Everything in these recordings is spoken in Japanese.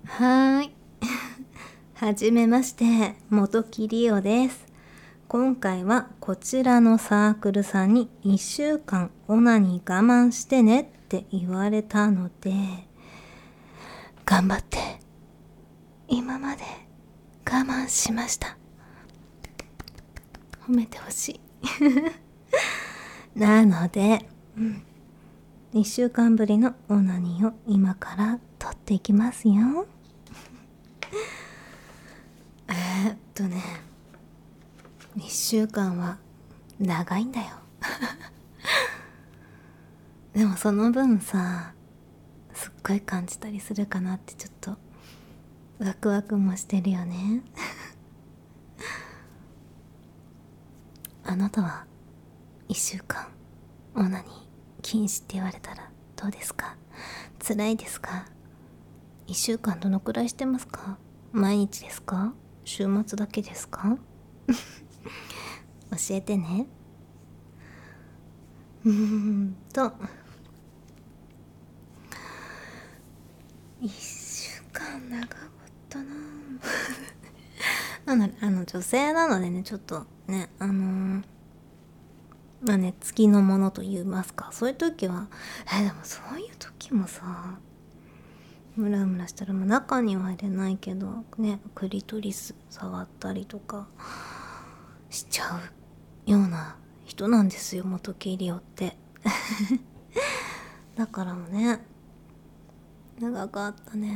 はーい。はじめまして、元木りおです。今回はこちらのサークルさんに1週間オナニー我慢してねって言われたので、頑張って今まで我慢しました。褒めてほしい。なので、1週間ぶりのオナニーを今から撮っていきますよ。1週間は長いんだよ。でもその分さ、すっごい感じたりするかなってちょっとワクワクもしてるよね。あなたは1週間オナニー禁止って言われたらどうですか？辛いですか？1週間どのくらいしてますか？毎日ですか？週末だけですか？教えてね。1週間長かったな。女性なのでね、ちょっとね、月のものと言いますか、そういう時は、でもそういう時もさ、ムラムラしたら、中には入れないけどね、クリトリス触ったりとかしちゃうような人なんですよ、元木りおってだからもね、長かったね。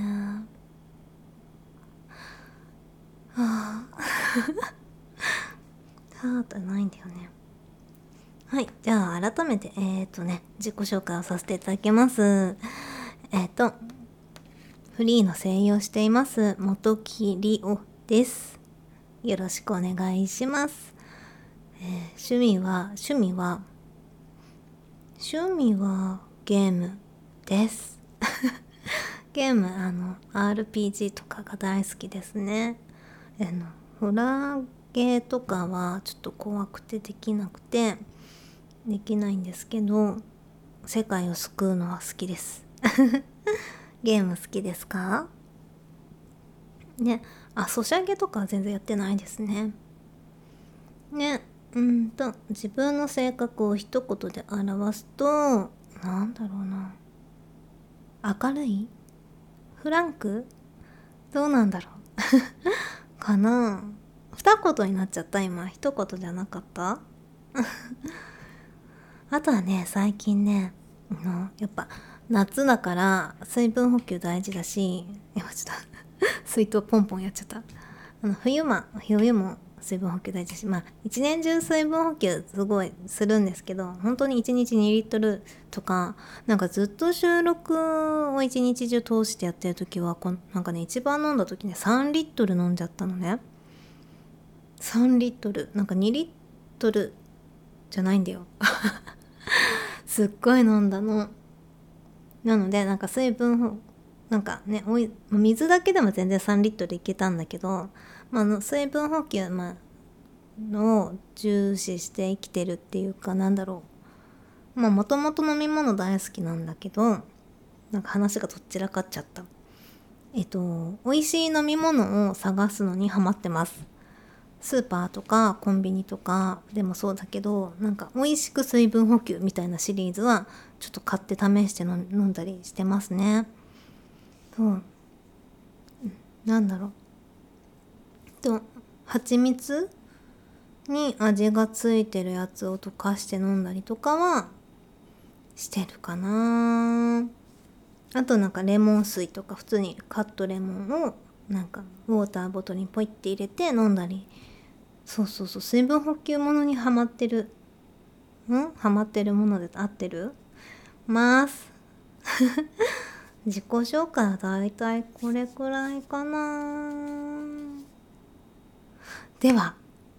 はあってないんだよね。はい、じゃあ改めて自己紹介をさせていただきます。フリーの声優をしています元木りおです。よろしくお願いします。趣味はゲームです。ゲームRPG とかが大好きですね。ホラーゲーとかはちょっと怖くてできないんですけど、世界を救うのは好きです。ゲーム好きですか？ね、ソシャゲとかは全然やってないですね。ね、自分の性格を一言で表すと、なんだろうな。明るい？フランク？どうなんだろうかな。二言になっちゃった。今一言じゃなかった？あとはね、最近ね、やっぱ夏だから水分補給大事だし、今ちょっと水筒ポンポンやっちゃった。冬も水分補給大事だし、一年中水分補給すごいするんですけど、本当に1日2リットルとか、なんかずっと収録を1日中通してやってる時はなんかね、一番飲んだ時ね3リットル飲んじゃったのね。3リットル、なんか2リットルじゃないんだよ。すっごい飲んだの。なのでなんかなんかね、水だけでも全然3リットルいけたんだけど、水分補給を重視して生きてるっていうか、なんだろう、もともと飲み物大好きなんだけど、なんか話がどっちらかっちゃった。美味しい飲み物を探すのにハマってます。スーパーとかコンビニとかでもそうだけど、なんか美味しく水分補給みたいなシリーズはちょっと買って試して飲んだりしてますね。なんだろう。蜂蜜に味がついてるやつを溶かして飲んだりとかはしてるかな。あとなんかレモン水とか普通にカットレモンをなんかウォーターボトルにポイって入れて飲んだり。そう、水分補給ものにハマってる。ハマってるもので合ってるます自己紹介はだいたいこれくらいかな。では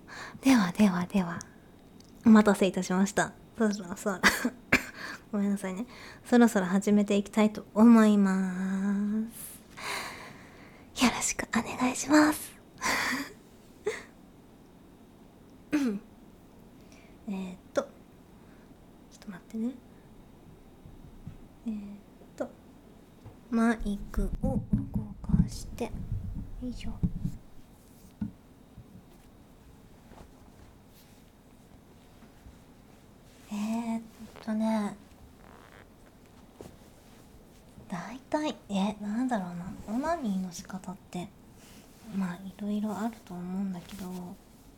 お待たせいたしました。そろそろごめんなさいね。そろそろ始めていきたいと思います。よろしくお願いします。ちょっと待ってね。マイクを動かしてよいしょ。ね大体なんだろうな、オナニーの仕方ってまあいろいろあると思うんだけど、も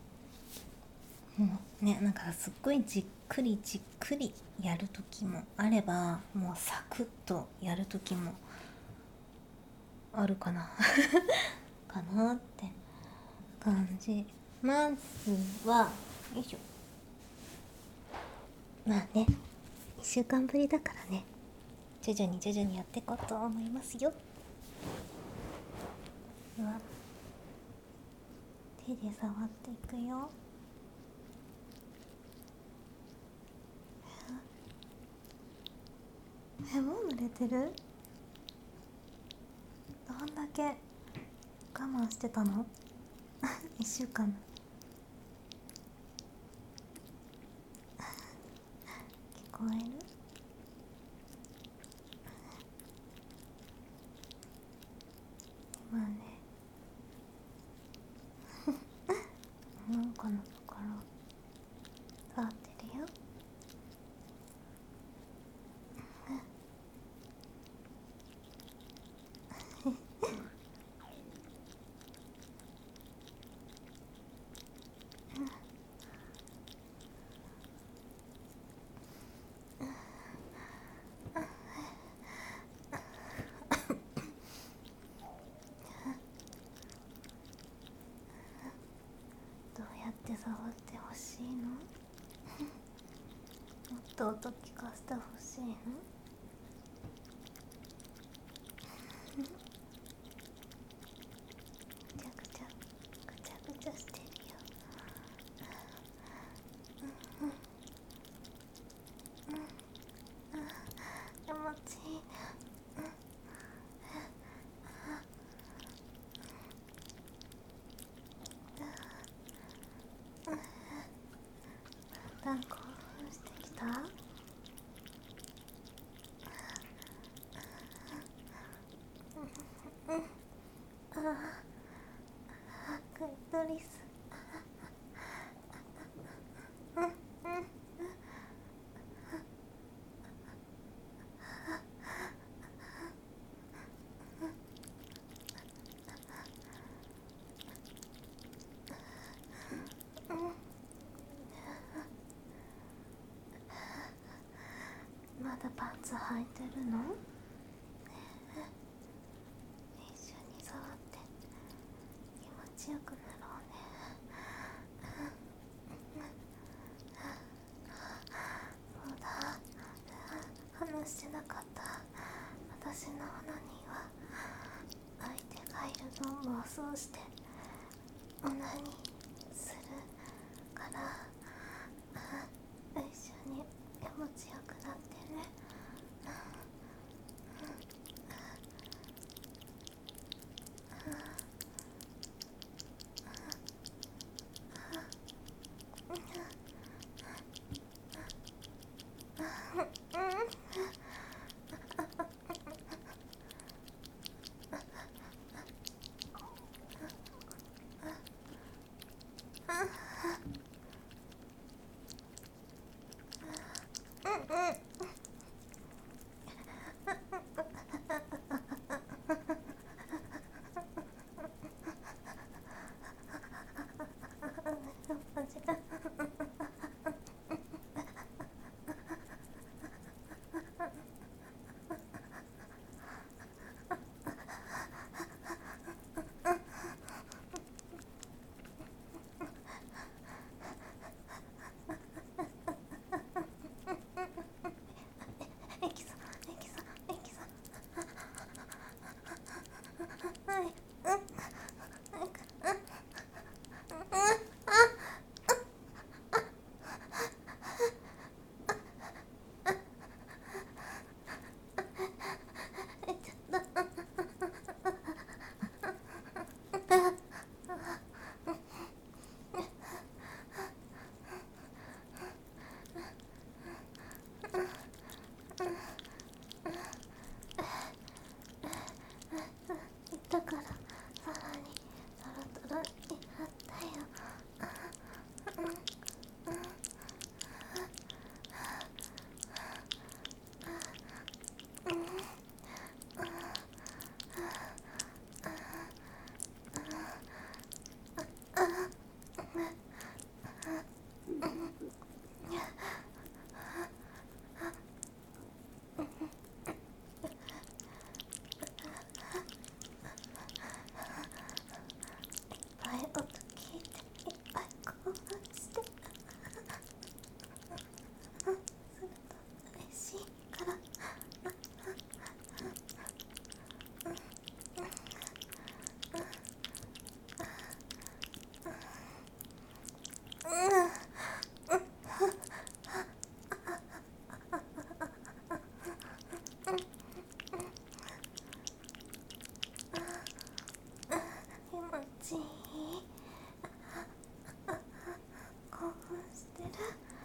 うね、なんかすっごいじっくりじっくりやる時もあれば、もうサクッとやる時もあるかなかなって感じ。まずはよいしょ、まあね、1週間ぶりだからね、徐々に徐々にやっていこうと思いますよ。うわ、手で触っていくよ。もう濡れてる？どんだけ我慢してたの1週間。聞こえる？今ねなんかのところ触ってるよ。どうやって触ってほしいの？もっと音聞かせてほしいの？ぐちゃぐちゃぐちゃぐちゃしてるよ。気持ちいい。だん興奮してきた？クリトリス。まだパンツ履いてるの？一緒に触って気持ちよくなろうね。そうだ、話してなかった。私のオナニーは相手がいるのを妄想してオナニーするから一緒に気持ちよくなってね。 ちいい？興奮してる？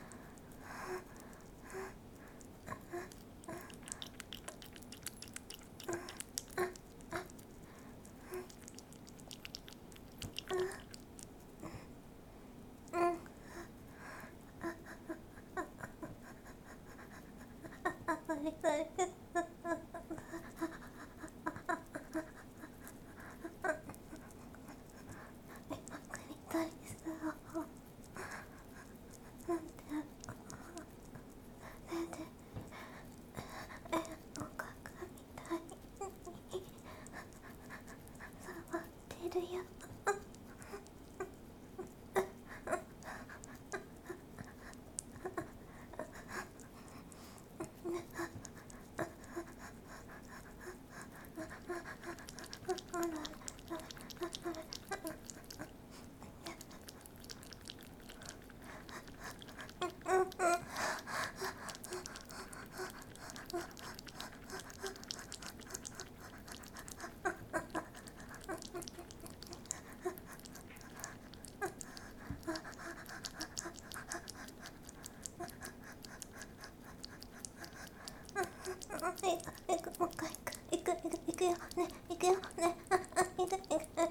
もう一回行くよね、行くよね、行く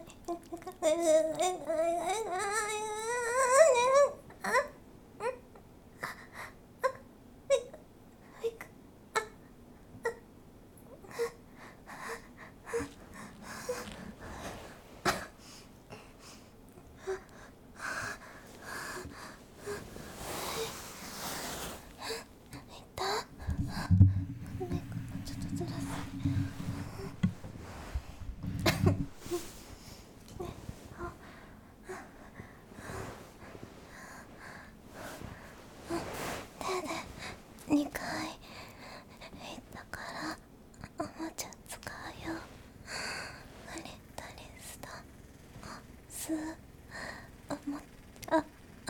ちょっとずらす。2回行ったからおもちゃ使うよ。あれ誰スタスおもあ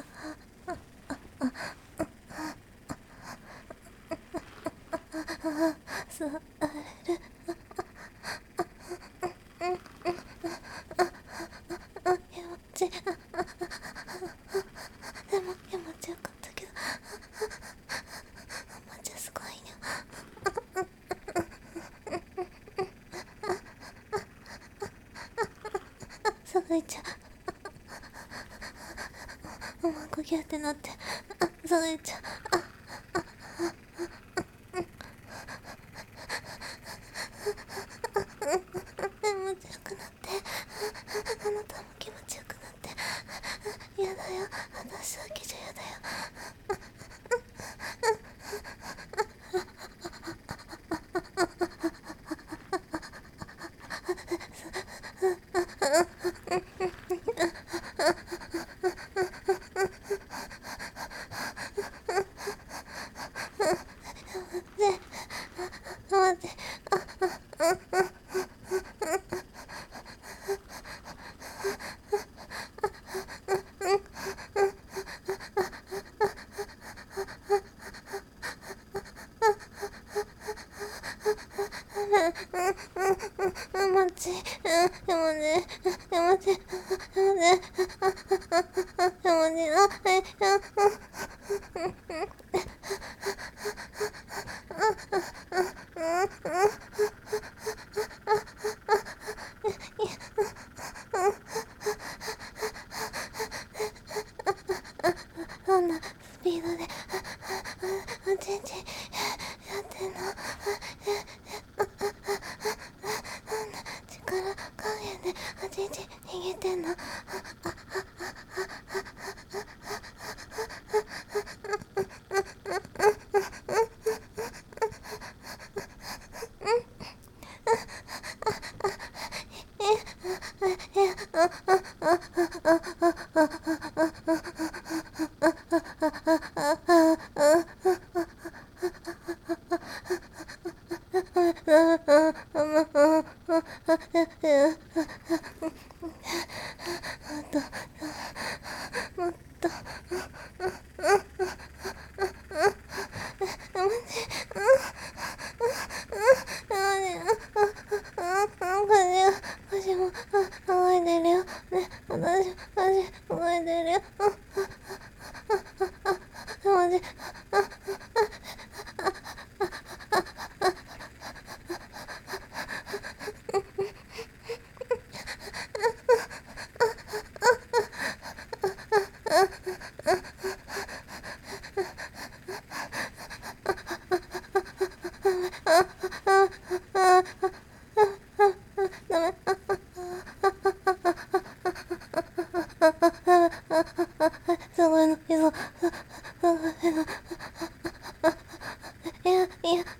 座る気持ちでも気持ちよかったけどおもちゃすごいね。すぐいちゃう。うまくギュってなってすぐいちゃう。気持ちよくなってあなたも気持ちよくなってやだよ、私だけじゃやだよ。待ってそんなスピードでちんちんやってんの。力加減でちんちん逃げてんの。腰も動いてるよね。 動いてるよ。マジ。すごいのけど、いや、いや、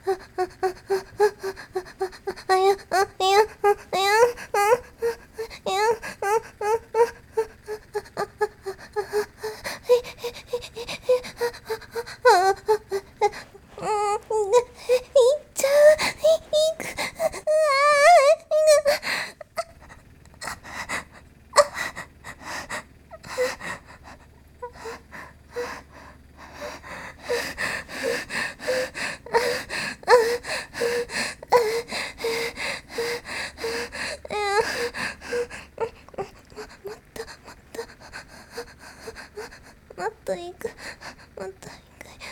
もっと行く、もっと行く。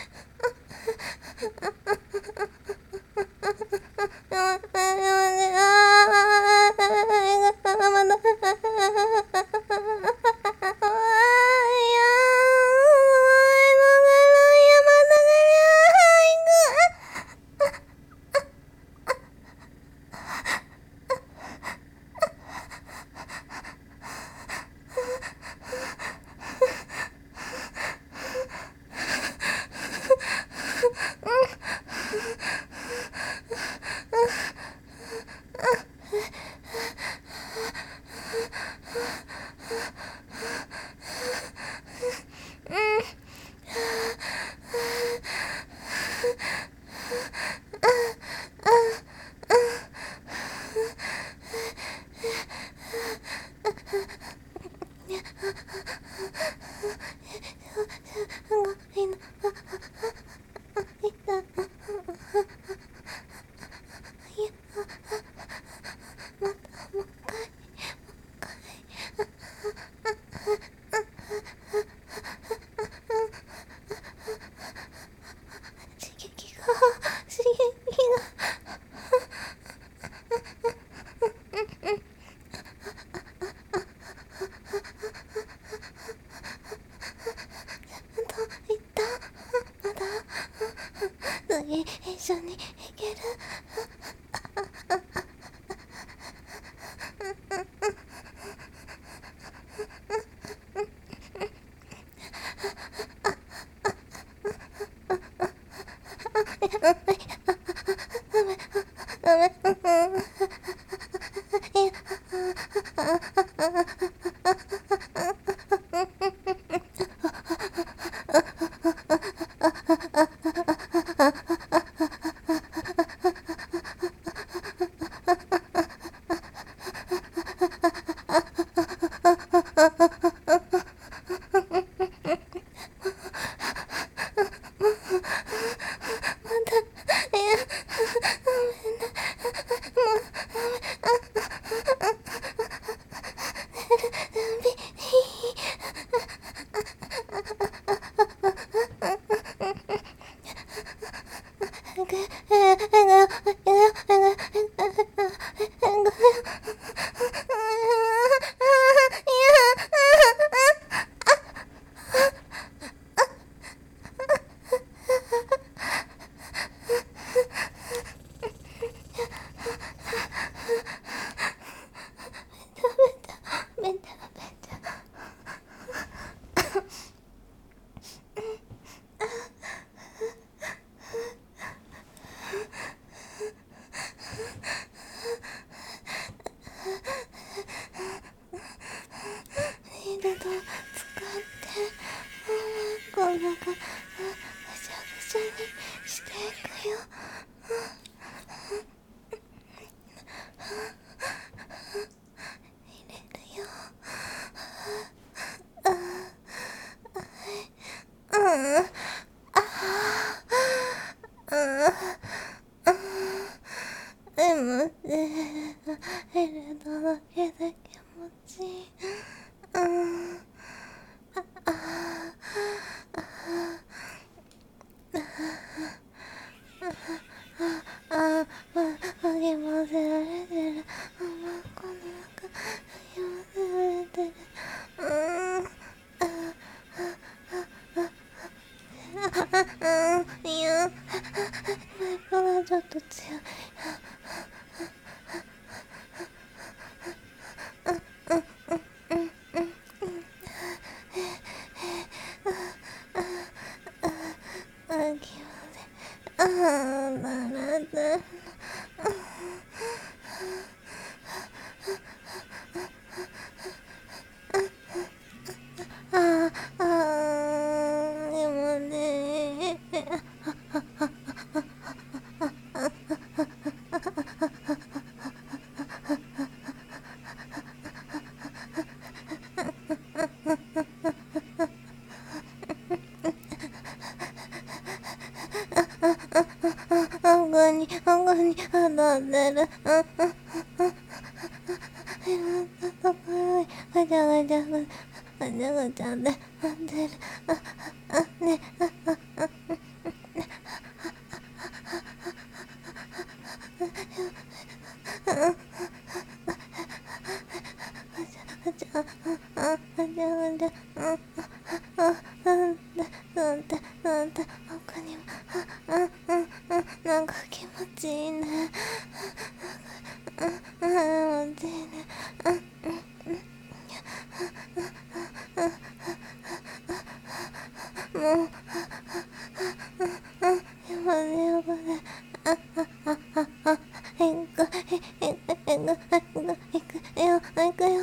刺激がいったまだ次一緒に行ける。ダメこんなぐしゃぐしゃにしていくよ。入れるよ。でもね、入れただけで気持ちいい。 に当たってる。ところにガチャガチャガチャガチャで当てる。ね他にもなんか気持ちいいね。気持ちいいね。もう今ねよくね。行くよ。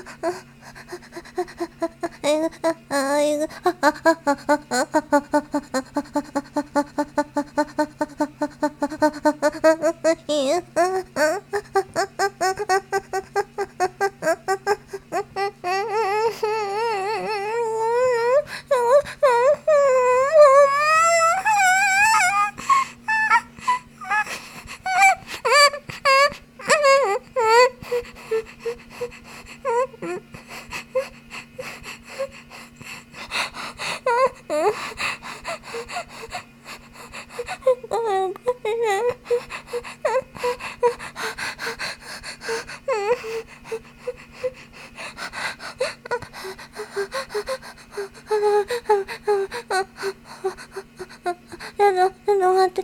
待って、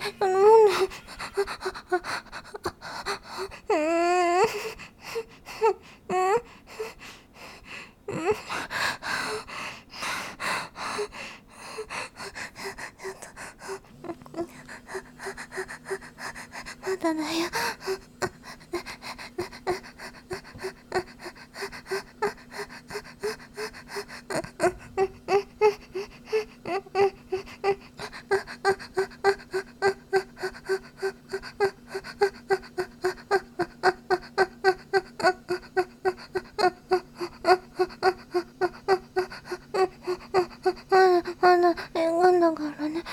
まだだよ。まだ映画だからね。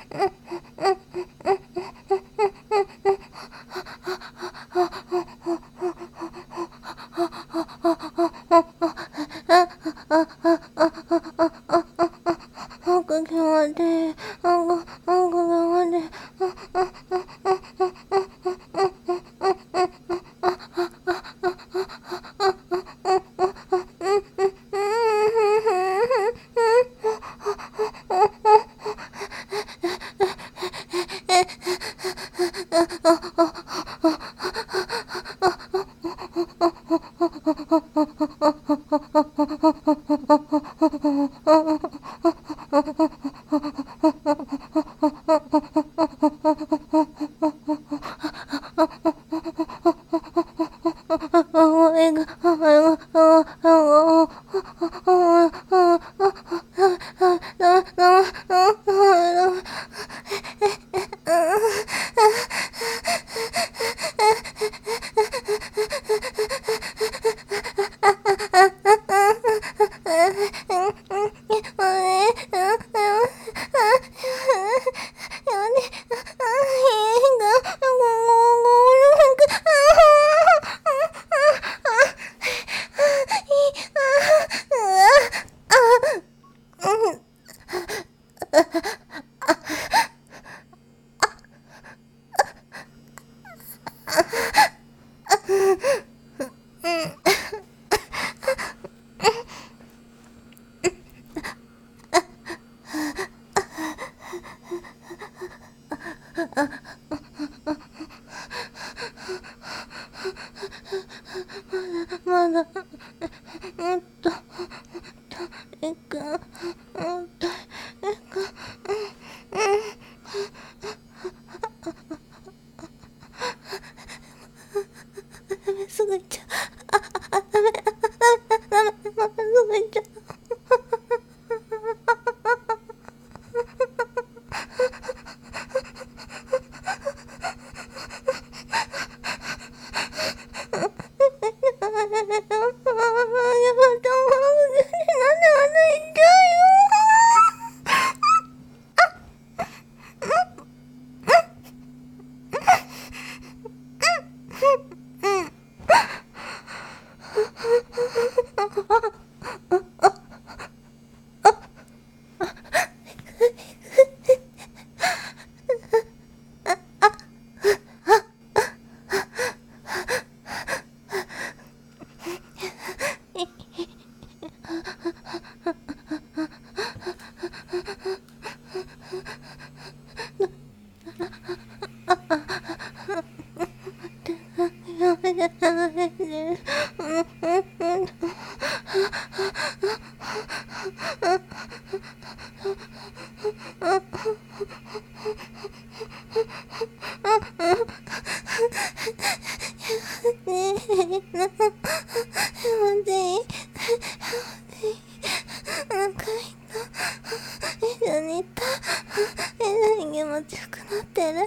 僕気持ちいい。僕気持ちいい。 気持ちよくなってる。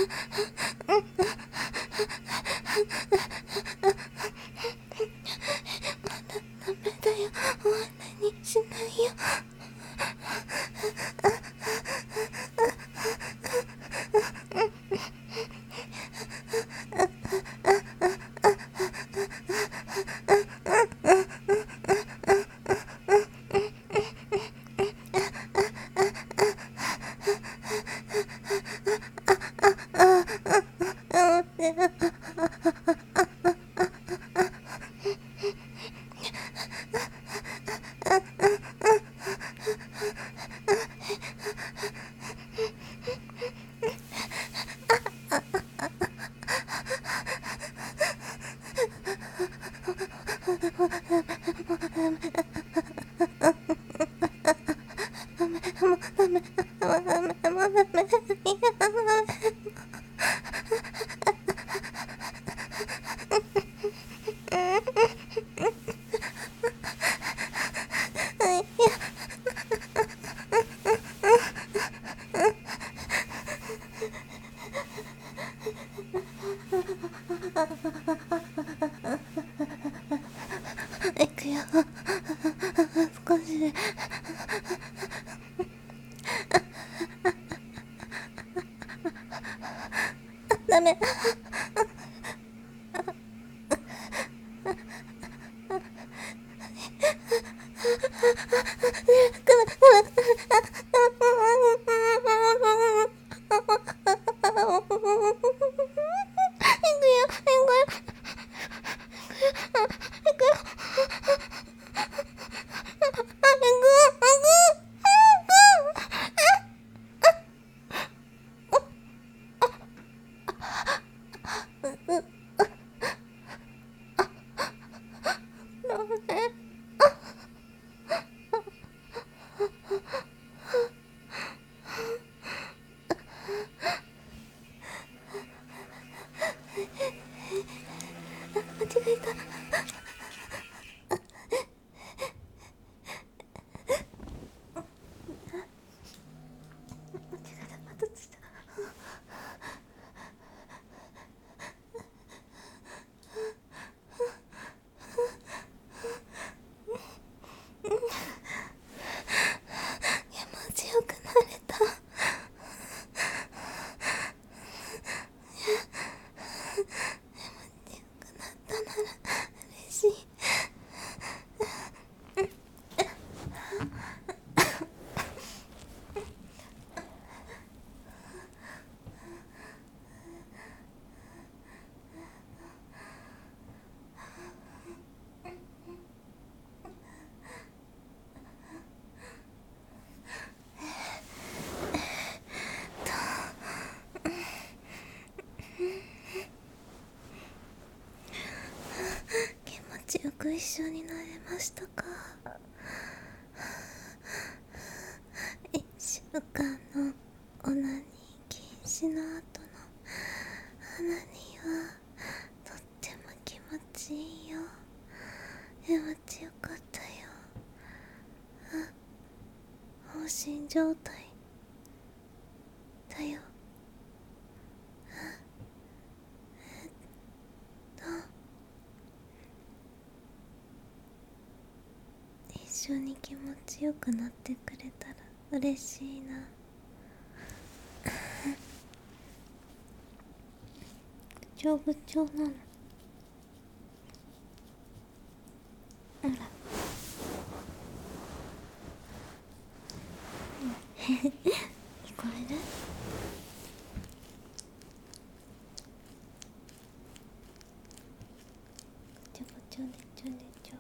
まだダメだよ。終わりにしないよ。いくよ。少しで。ダメ。間違えた。気持ちよくなれた。嬉しい。気持ちよく一緒になれましたか。1週間のオナニー禁止の後のオナニーはとっても気持ちいいよ。気持ちよかったよ。放心状態だよ。一緒に気持ちよくなってくれたら嬉しいな。ぐちょぐちょなの。 こえる？ちょこちょねちょねちょ。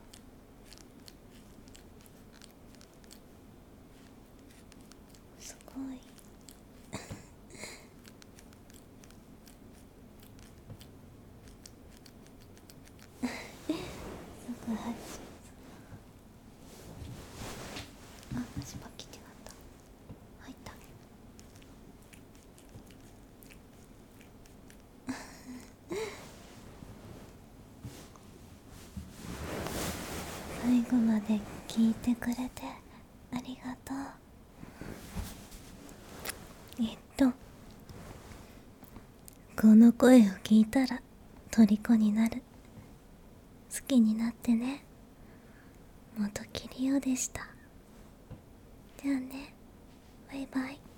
すごい。すぐ入っちゃう。あ、足パキ違った。入った。最後まで聞いてくれてありがとう。この声を聞いたら虜になる。好きになってね。元キリオでした。じゃあね、バイバイ。